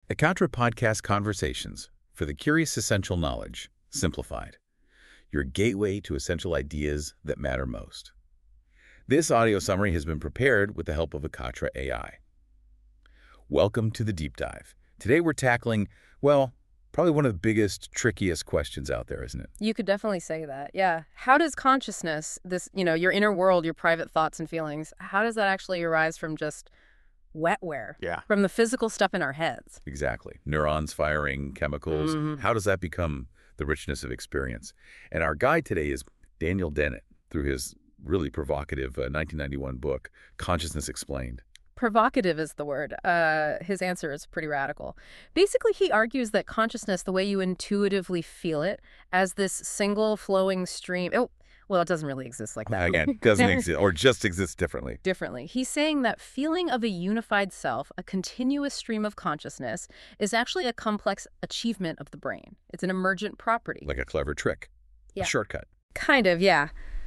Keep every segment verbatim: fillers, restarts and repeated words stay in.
Ekatra Podcast Conversations for the Curious Essential Knowledge, Simplified. Your gateway to essential ideas that matter most. This audio summary has been prepared with the help of Ekatra A I. Welcome to the deep dive. Today we're tackling, well, probably one of the biggest, trickiest questions out there, isn't it? You could definitely say that, yeah. How does consciousness, this, you know, your inner world, your private thoughts and feelings, how does that actually arise from just wetware? Yeah. From the physical stuff in our heads? Exactly. Neurons firing, chemicals. Mm-hmm. How does that become the richness of experience? And our guide today is Daniel Dennett, through his really provocative uh, nineteen ninety-one book, Consciousness Explained. Provocative is the word. Uh, his answer is pretty radical. Basically, he argues that consciousness, the way you intuitively feel it, as this single flowing stream, oh, well, it doesn't really exist like that. Again, doesn't exist, or just exists differently. Differently. He's saying that feeling of a unified self, a continuous stream of consciousness, is actually a complex achievement of the brain. It's an emergent property. Like a clever trick. Yeah. A shortcut. Kind of, yeah.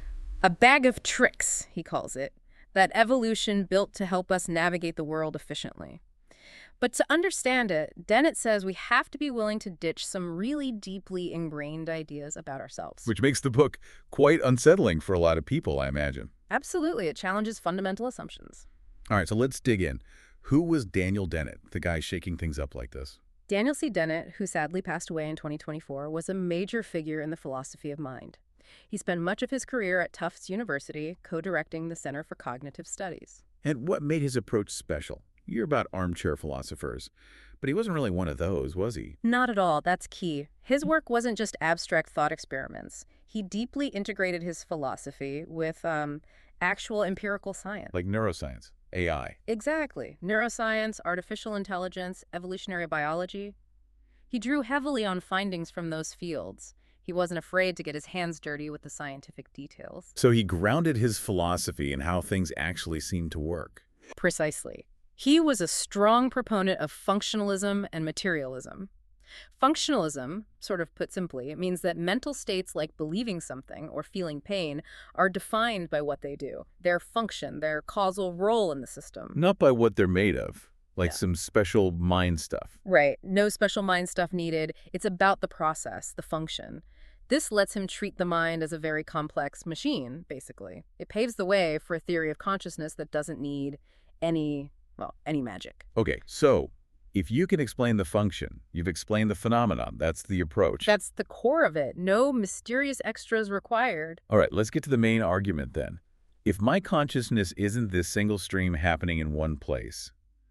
A bag of tricks, he calls it, that evolution built to help us navigate the world efficiently. But to understand it, Dennett says we have to be willing to ditch some really deeply ingrained ideas about ourselves. Which makes the book quite unsettling for a lot of people, I imagine. Absolutely. It challenges fundamental assumptions. All right, so let's dig in. Who was Daniel Dennett, the guy shaking things up like this? Daniel C. Dennett, who sadly passed away in twenty twenty-four, was a major figure in the philosophy of mind. He spent much of his career at Tufts University, co-directing the Center for Cognitive Studies. And what made his approach special? You hear about armchair philosophers, but he wasn't really one of those, was he? Not at all. That's key. His work wasn't just abstract thought experiments. He deeply integrated his philosophy with um, actual empirical science. Like neuroscience, A I. Exactly. Neuroscience, artificial intelligence, evolutionary biology. He drew heavily on findings from those fields. He wasn't afraid to get his hands dirty with the scientific details. So he grounded his philosophy in how things actually seem to work. Precisely. He was a strong proponent of functionalism and materialism. Functionalism, sort of put simply, it means that mental states like believing something or feeling pain are defined by what they do, their function, their causal role in the system. Not by what they're made of, like Yeah. some special mind stuff. Right. No special mind stuff needed. It's about the process, the function. This lets him treat the mind as a very complex machine, basically. It paves the way for a theory of consciousness that doesn't need any, well, any magic. Okay, so if you can explain the function, you've explained the phenomenon. That's the approach. That's the core of it. No mysterious extras required. All right, let's get to the main argument then. If my consciousness isn't this single stream happening in one place,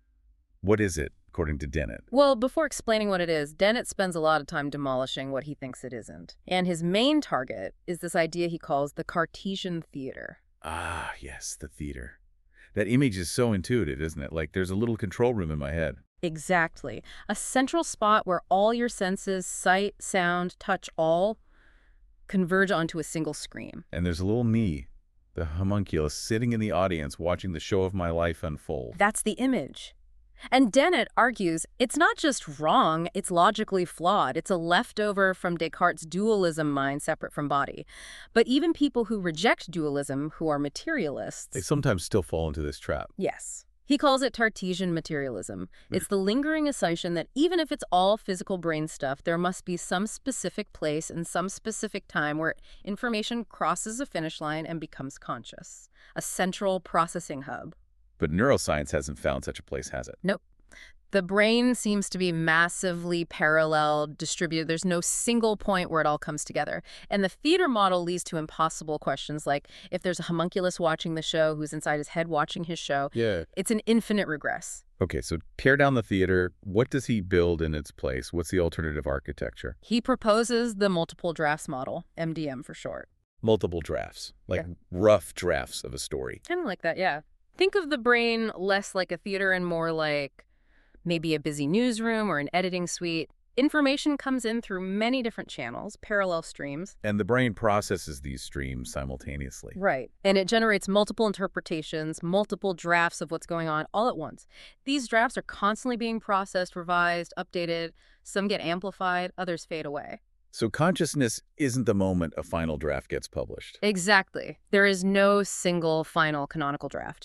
what is it, according to Dennett? Well, before explaining what it is, Dennett spends a lot of time demolishing what he thinks it isn't. And his main target is this idea he calls the Cartesian theater. Ah, yes, the theater. That image is so intuitive, isn't it? Like there's a little control room in my head. Exactly. A central spot where all your senses, sight, sound, touch, all converge onto a single screen. And there's a little me, the homunculus, sitting in the audience watching the show of my life unfold. That's the image. And Dennett argues it's not just wrong, it's logically flawed. It's a leftover from Descartes' dualism mind separate from body. But even people who reject dualism, who are materialists... They sometimes still fall into this trap. Yes. He calls it Cartesian materialism. It's the lingering assumption that even if it's all physical brain stuff, there must be some specific place and some specific time where information crosses a finish line and becomes conscious. A central processing hub. But neuroscience hasn't found such a place, has it? Nope. The brain seems to be massively parallel, distributed. There's no single point where it all comes together. And the theater model leads to impossible questions like if there's a homunculus watching the show who's inside his head watching his show, Yeah. it's an infinite regress. Okay, so tear down the theater. What does he build in its place? What's the alternative architecture? He proposes the multiple drafts model, M D M for short. Multiple drafts, like Yeah. rough drafts of a story. Kind of like that, yeah. Think of the brain less like a theater and more like maybe a busy newsroom or an editing suite. Information comes in through many different channels, parallel streams. And the brain processes these streams simultaneously. Right. And it generates multiple interpretations, multiple drafts of what's going on all at once. These drafts are constantly being processed, revised, updated. Some get amplified, others fade away. So consciousness isn't the moment a final draft gets published. Exactly. There is no single final canonical draft.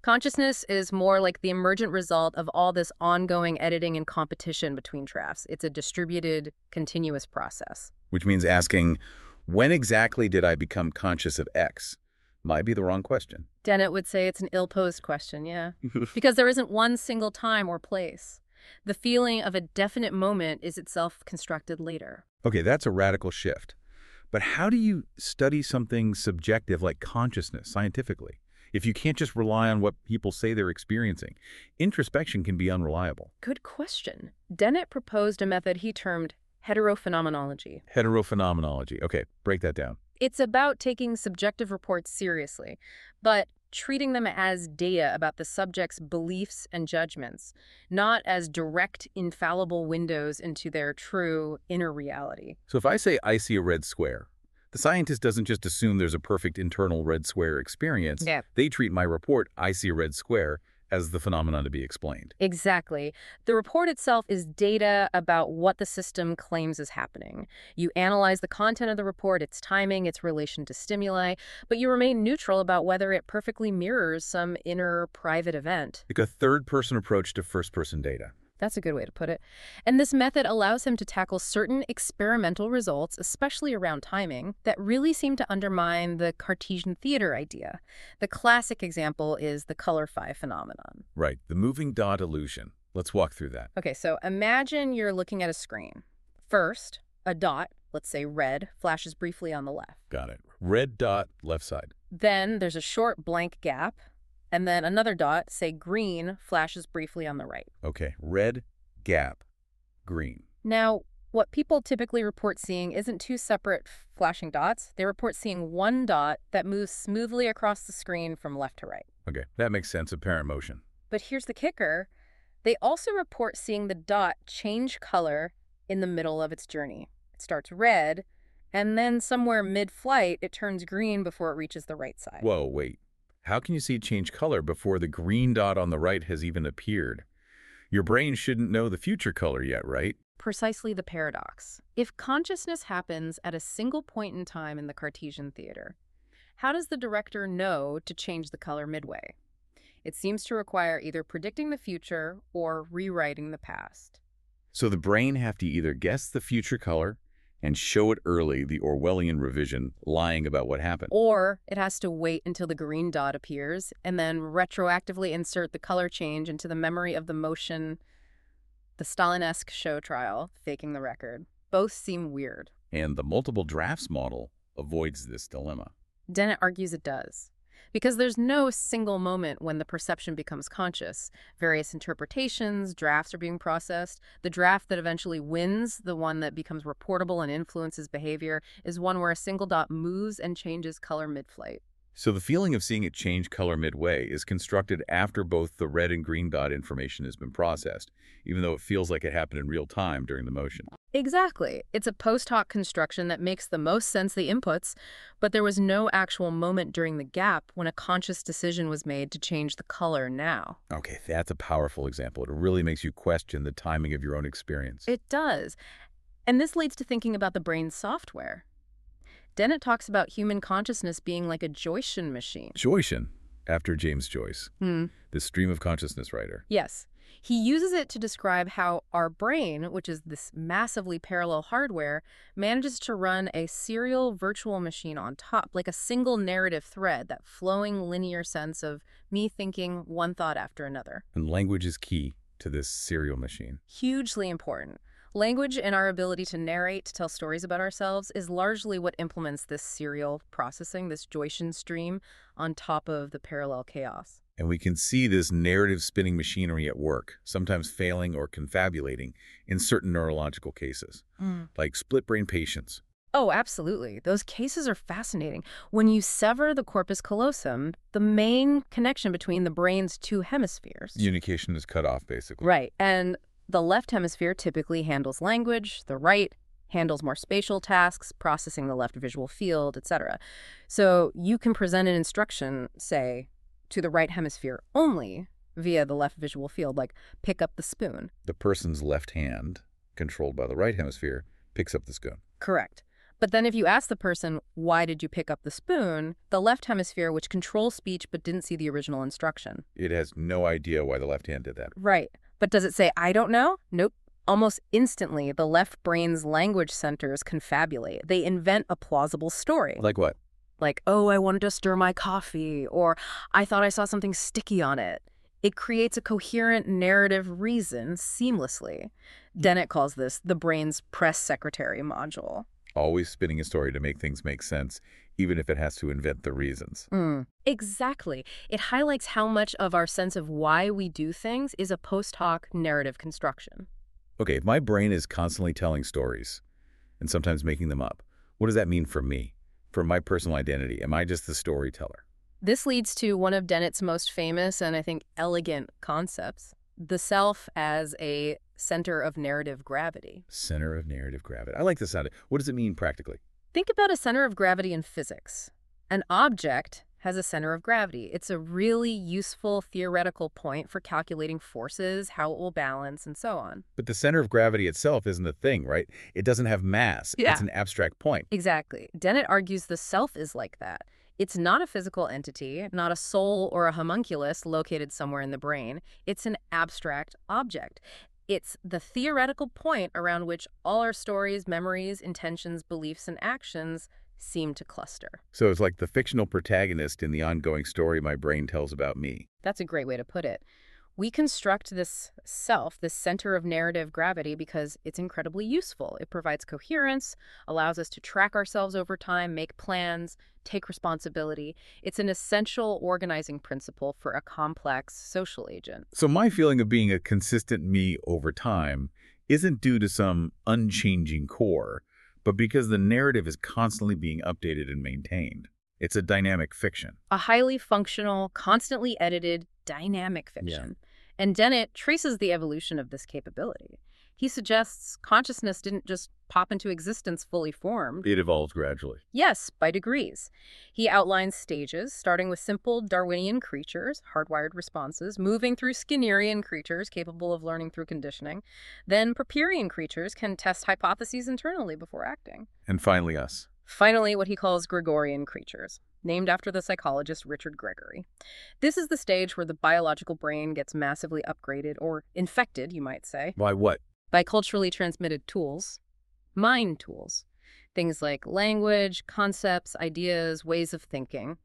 Consciousness is more like the emergent result of all this ongoing editing and competition between drafts. It's a distributed, continuous process. Which means asking, when exactly did I become conscious of X? Might be the wrong question. Dennett would say it's an ill-posed question, yeah. Because there isn't one single time or place. The feeling of a definite moment is itself constructed later. Okay, that's a radical shift. But how do you study something subjective like consciousness scientifically if you can't just rely on what people say they're experiencing? Introspection can be unreliable. Good question. Dennett proposed a method he termed heterophenomenology. Heterophenomenology. Okay, break that down. It's about taking subjective reports seriously, but treating them as data about the subject's beliefs and judgments, not as direct, infallible windows into their true inner reality. So if I say I see a red square, the scientist doesn't just assume there's a perfect internal red square experience. Yeah. They treat my report, I see a red square, as the phenomenon to be explained. Exactly. The report itself is data about what the system claims is happening. You analyze the content of the report, its timing, its relation to stimuli, but you remain neutral about whether it perfectly mirrors some inner private event. Like a third-person approach to first-person data. That's a good way to put it. And this method allows him to tackle certain experimental results, especially around timing, that really seem to undermine the Cartesian theater idea. The classic example is the color phi phenomenon. Right, the moving dot illusion. Let's walk through that. Okay, so imagine you're looking at a screen. First, a dot, let's say red, flashes briefly on the left. Got it. Red dot, left side. Then there's a short blank gap. And then another dot, say green, flashes briefly on the right. Okay, red, gap, green. Now, what people typically report seeing isn't two separate flashing dots. They report seeing one dot that moves smoothly across the screen from left to right. Okay, that makes sense, apparent motion. But here's the kicker. They also report seeing the dot change color in the middle of its journey. It starts red, and then somewhere mid-flight, it turns green before it reaches the right side. Whoa, wait. How can you see it change color before the green dot on the right has even appeared? Your brain shouldn't know the future color yet, right? Precisely the paradox. If consciousness happens at a single point in time in the Cartesian theater, how does the director know to change the color midway? It seems to require either predicting the future or rewriting the past. So the brain have to either guess the future color and show it early, the Orwellian revision, lying about what happened. Or it has to wait until the green dot appears and then retroactively insert the color change into the memory of the motion, the Stalin-esque show trial, faking the record. Both seem weird. And the multiple drafts model avoids this dilemma. Dennett argues it does. Because there's no single moment when the perception becomes conscious. Various interpretations, drafts are being processed. The draft that eventually wins, the one that becomes reportable and influences behavior, is one where a single dot moves and changes color mid-flight. So the feeling of seeing it change color midway is constructed after both the red and green dot information has been processed, even though it feels like it happened in real time during the motion. Exactly. It's a post hoc construction that makes the most sense the inputs, but there was no actual moment during the gap when a conscious decision was made to change the color now. Okay, that's a powerful example. It really makes you question the timing of your own experience. It does. And this leads to thinking about the brain's software. Dennett talks about human consciousness being like a Joycean machine. Joycean, after James Joyce, Hmm. the stream of consciousness writer. Yes. He uses it to describe how our brain, which is this massively parallel hardware, manages to run a serial virtual machine on top, like a single narrative thread, that flowing linear sense of me thinking one thought after another. And language is key to this serial machine. Hugely important. Language and our ability to narrate, to tell stories about ourselves, is largely what implements this serial processing, this Joycean stream, on top of the parallel chaos. And we can see this narrative spinning machinery at work, sometimes failing or confabulating in certain neurological cases, Mm. like split-brain patients. Oh, absolutely. Those cases are fascinating. When you sever the corpus callosum, the main connection between the brain's two hemispheres. Communication is cut off, basically. Right. And the left hemisphere typically handles language, the right handles more spatial tasks, processing the left visual field, et cetera. So you can present an instruction, say, to the right hemisphere only via the left visual field, like pick up the spoon. The person's left hand, controlled by the right hemisphere, picks up the spoon. Correct. But then if you ask the person, why did you pick up the spoon, the left hemisphere, which controls speech but didn't see the original instruction. It has no idea why the left hand did that. Right. But does it say, I don't know? Nope. Almost instantly, the left brain's language centers confabulate. They invent a plausible story. Like what? Like, oh, I wanted to stir my coffee, or I thought I saw something sticky on it. It creates a coherent narrative reason seamlessly. Dennett calls this the brain's press secretary module. Always spinning a story to make things make sense, even if it has to invent the reasons. Mm. Exactly. It highlights how much of our sense of why we do things is a post hoc narrative construction. Okay, if my brain is constantly telling stories, and sometimes making them up, what does that mean for me? For my personal identity? Am I just the storyteller? This leads to one of Dennett's most famous and I think elegant concepts, the self as a center of narrative gravity. Center of narrative gravity. I like the sound. What does it mean practically? Think about a center of gravity in physics. An object has a center of gravity. It's a really useful theoretical point for calculating forces, how it will balance, and so on. But the center of gravity itself isn't a thing, right? It doesn't have mass. Yeah. It's an abstract point. Exactly. Dennett argues the self is like that. It's not a physical entity, not a soul or a homunculus located somewhere in the brain. It's an abstract object. It's the theoretical point around which all our stories, memories, intentions, beliefs, and actions seem to cluster. So it's like the fictional protagonist in the ongoing story my brain tells about me. That's a great way to put it. We construct this self, this center of narrative gravity, because it's incredibly useful. It provides coherence, allows us to track ourselves over time, make plans, take responsibility. It's an essential organizing principle for a complex social agent. So my feeling of being a consistent me over time isn't due to some unchanging core, but because the narrative is constantly being updated and maintained. It's a dynamic fiction. A highly functional, constantly edited, dynamic fiction. Yeah. And Dennett traces the evolution of this capability. He suggests consciousness didn't just pop into existence fully formed. It evolved gradually. Yes, by degrees. He outlines stages, starting with simple Darwinian creatures, hardwired responses, moving through Skinnerian creatures capable of learning through conditioning. Then Popperian creatures can test hypotheses internally before acting. And finally us. Finally, what he calls Gregorian creatures, named after the psychologist Richard Gregory. This is the stage where the biological brain gets massively upgraded, or infected, you might say. By what? By culturally transmitted tools, mind tools. Things like language, concepts, ideas, ways of thinking.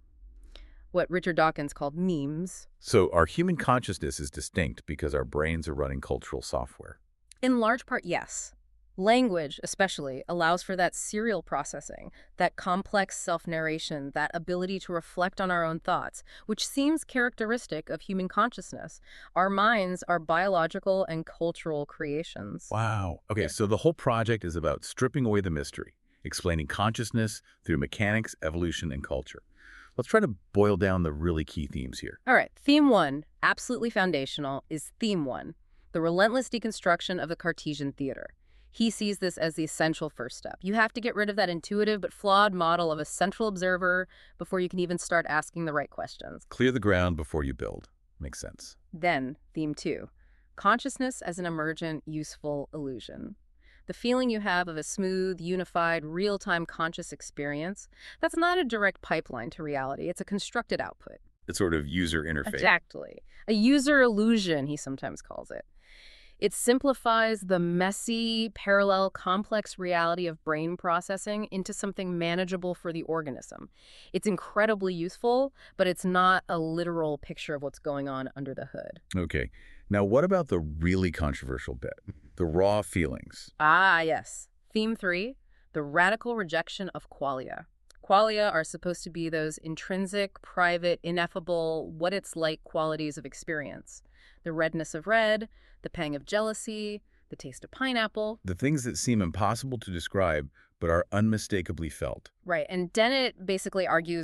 What Richard Dawkins called memes. So our human consciousness is distinct because our brains are running cultural software. In large part, yes. Language, especially, allows for that serial processing, that complex self-narration, that ability to reflect on our own thoughts, which seems characteristic of human consciousness. Our minds are biological and cultural creations. Wow. Okay, so the whole project is about stripping away the mystery, explaining consciousness through mechanics, evolution, and culture. Let's try to boil down the really key themes here. All right, theme one, absolutely foundational, is theme one, the relentless deconstruction of the Cartesian theater. He sees this as the essential first step. You have to get rid of that intuitive but flawed model of a central observer before you can even start asking the right questions. Clear the ground before you build. Makes sense. Then, theme two, consciousness as an emergent, useful illusion. The feeling you have of a smooth, unified, real-time conscious experience, that's not a direct pipeline to reality. It's a constructed output. It's sort of user interface. Exactly. A user illusion, he sometimes calls it. It simplifies the messy, parallel, complex reality of brain processing into something manageable for the organism. It's incredibly useful, but it's not a literal picture of what's going on under the hood. Okay. Now, what about the really controversial bit? The raw feelings. Ah, yes. Theme three, the radical rejection of qualia. Qualia are supposed to be those intrinsic, private, ineffable, what-it's-like qualities of experience. The redness of red, the pang of jealousy, the taste of pineapple. The things that seem impossible to describe, but are unmistakably felt. Right, and Dennett basically argues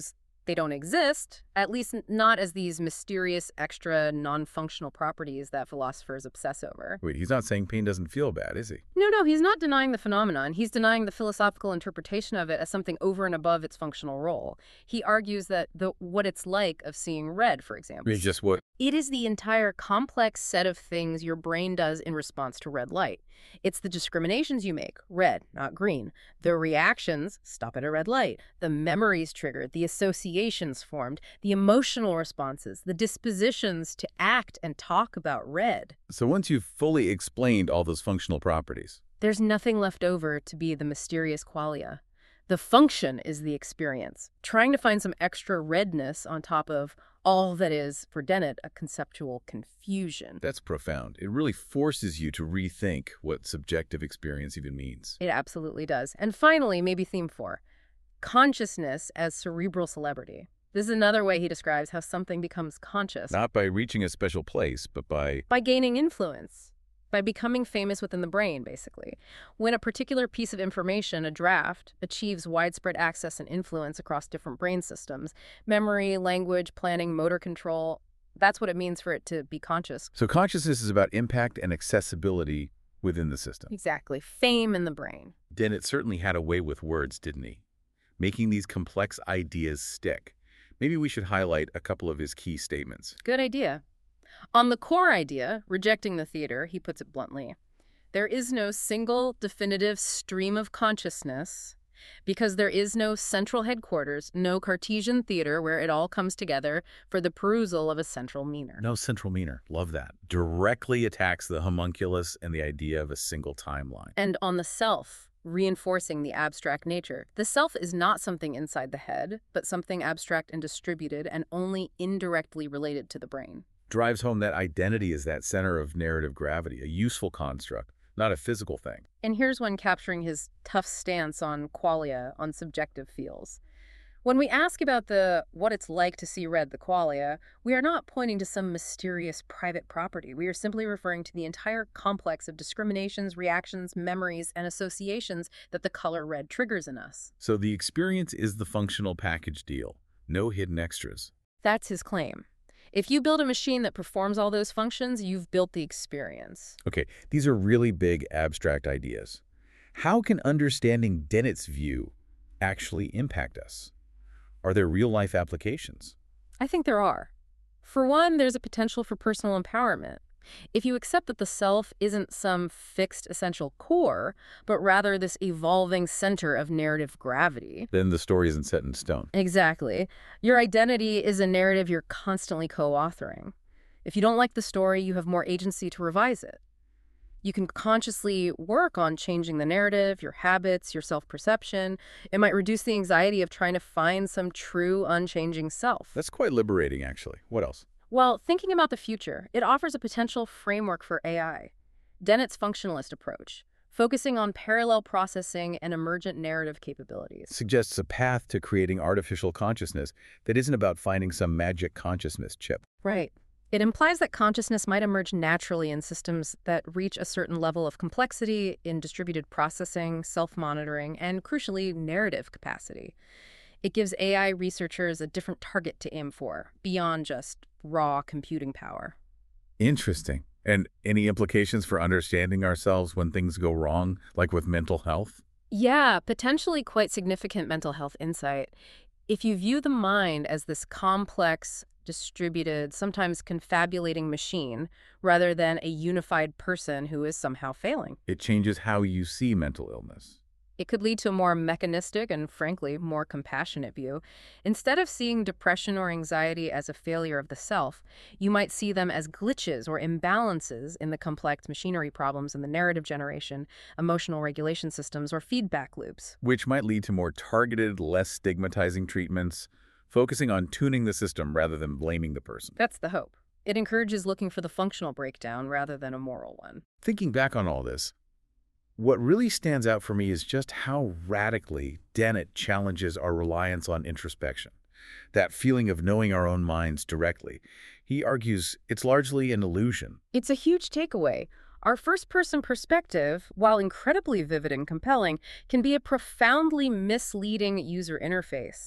They don't exist, at least n- not as these mysterious, extra, non-functional properties that philosophers obsess over. Wait, he's not saying pain doesn't feel bad, is he? No, no, he's not denying the phenomenon. He's denying the philosophical interpretation of it as something over and above its functional role. He argues that the what it's like of seeing red, for example. It's just what? It is the entire complex set of things your brain does in response to red light. It's the discriminations you make, red, not green, the reactions, stop at a red light, the memories triggered, the associations formed, the emotional responses, the dispositions to act and talk about red. So once you've fully explained all those functional properties, There's nothing left over to be the mysterious qualia. The function is the experience, trying to find some extra redness on top of all that is, for Dennett, a conceptual confusion. that's profound. It really forces you to rethink what subjective experience even means. It absolutely does. And finally, maybe theme four, consciousness as cerebral celebrity. This is another way he describes how something becomes conscious Not by reaching a special place, but by... by gaining influence, by becoming famous within the brain, basically. When a particular piece of information, a draft, achieves widespread access and influence across different brain systems, memory, language, planning, motor control, that's what it means for it to be conscious. So consciousness is about impact and accessibility within the system. Exactly. Fame in the brain. Dennett certainly had a way with words, didn't he? Making these complex ideas stick. Maybe we should highlight a couple of his key statements. Good idea. On the core idea, rejecting the theater, he puts it bluntly, there is no single definitive stream of consciousness because there is no central headquarters, no Cartesian theater where it all comes together for the perusal of a central meaner. No central meaner. Love that. Directly attacks the homunculus and the idea of a single timeline. And on the self, reinforcing the abstract nature. The self is not something inside the head, but something abstract and distributed and only indirectly related to the brain. Drives home that identity is that center of narrative gravity, a useful construct, not a physical thing. And here's one capturing his tough stance on qualia, on subjective feels. When we ask about the what it's like to see red, the qualia, we are not pointing to some mysterious private property. We are simply referring to the entire complex of discriminations, reactions, memories, and associations that the color red triggers in us. So the experience is the functional package deal. No hidden extras. That's his claim. If you build a machine that performs all those functions, you've built the experience. Okay, these are really big abstract ideas. How can understanding Dennett's view actually impact us? Are there real-life applications? I think there are. For one, there's a potential for personal empowerment. If you accept that the self isn't some fixed essential core, but rather this evolving center of narrative gravity. Then the story isn't set in stone. Exactly. Your identity is a narrative you're constantly co-authoring. If you don't like the story, you have more agency to revise it. You can consciously work on changing the narrative, your habits, your self-perception. It might reduce the anxiety of trying to find some true, unchanging self. That's quite liberating, actually. What else? Well, thinking about the future, it offers a potential framework for A I. Dennett's functionalist approach, focusing on parallel processing and emergent narrative capabilities. Suggests a path to creating artificial consciousness that isn't about finding some magic consciousness chip. Right. It implies that consciousness might emerge naturally in systems that reach a certain level of complexity in distributed processing, self-monitoring, and, crucially, narrative capacity. It gives A I researchers a different target to aim for, beyond just raw computing power. Interesting. And any implications for understanding ourselves when things go wrong, like with mental health? Yeah, potentially quite significant mental health insight. If you view the mind as this complex, distributed, sometimes confabulating machine, rather than a unified person who is somehow failing, It changes how you see mental illness. it could lead to a more mechanistic and, frankly, more compassionate view. Instead of seeing depression or anxiety as a failure of the self, you might see them as glitches or imbalances in the complex machinery problems in the narrative generation, emotional regulation systems, or feedback loops. Which might lead to more targeted, less stigmatizing treatments, focusing on tuning the system rather than blaming the person. That's the hope. It encourages looking for the functional breakdown rather than a moral one. Thinking back on all this, what really stands out for me is just how radically Dennett challenges our reliance on introspection, that feeling of knowing our own minds directly. He argues it's largely an illusion. It's a huge takeaway. Our first-person perspective, while incredibly vivid and compelling, can be a profoundly misleading user interface.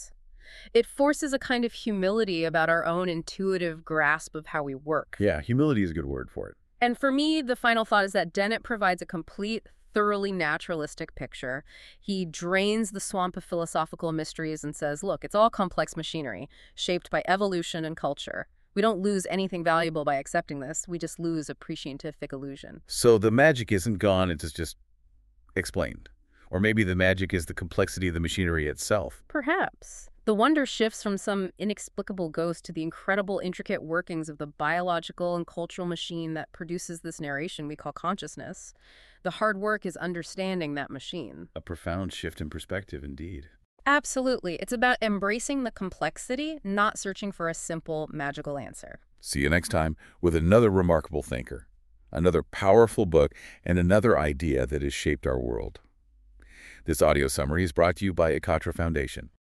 It forces a kind of humility about our own intuitive grasp of how we work. Yeah, humility is a good word for it. And for me, the final thought is that Dennett provides a complete, thoroughly naturalistic picture. He drains the swamp of philosophical mysteries and says, look, it's all complex machinery, shaped by evolution and culture. We don't lose anything valuable by accepting this. We just lose appreciative illusion. So the magic isn't gone, it's just explained. Or maybe the magic is the complexity of the machinery itself. Perhaps. The wonder shifts from some inexplicable ghost to the incredible, intricate workings of the biological and cultural machine that produces this narration we call consciousness. The hard work is understanding that machine. A profound shift in perspective, indeed. Absolutely. It's about embracing the complexity, not searching for a simple, magical answer. See you next time with another remarkable thinker, another powerful book, and another idea that has shaped our world. This audio summary is brought to you by Ekatra Foundation.